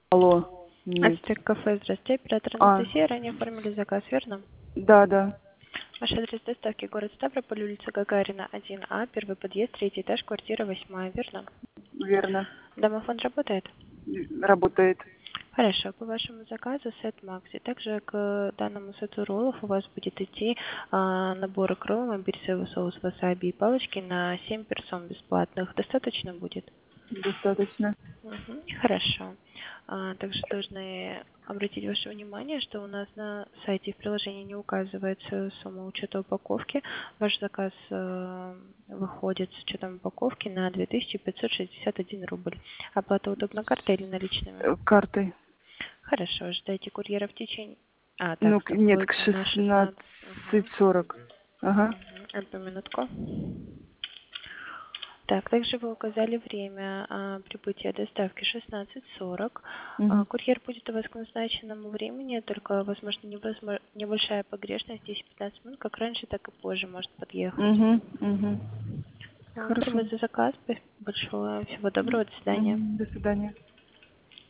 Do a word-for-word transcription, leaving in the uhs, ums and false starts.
Алло, нет. Ацтек кафе, здравствуйте. Оператор А, Анастасия. Ранее оформили заказ, верно? да, да, Ваш адрес доставки город Ставрополь, улица Гагарина, один А, первый подъезд, третий этаж, квартира восьмая, верно? верно. Домофон работает? Работает. Хорошо. По вашему заказу сет Макси. Также к данному сету роллов у вас будет идти а, набор икры, имбирь, соевый соус, васаби и палочки на семь персон бесплатных. Достаточно будет? Достаточно. Мгм. Хорошо. А, также должны обратить ваше внимание, что у нас на сайте в приложении не указывается сумма учета упаковки. Ваш заказ э, выходит с учетом упаковки на две тысячи пятьсот шестьдесят один рубль. Оплата удобна картой или наличными? Э, Картой. Хорошо. Ждайте курьера в течение... А, так, Ну, к- стоп, нет, к будет на шестнадцать. шестнадцать сорок. Ага. Одну минутку. Так, также вы указали время а, прибытия доставки шестнадцать сорок. А, Угу. курьер будет у вас к назначенному времени, только, возможно, невозможно, небольшая погрешность, десять-пятнадцать минут, как раньше, так и позже может подъехать. Угу. Угу. Благодарю Хорошо. вас за заказ. Спасибо большое. Всего доброго. До свидания. Угу. До свидания.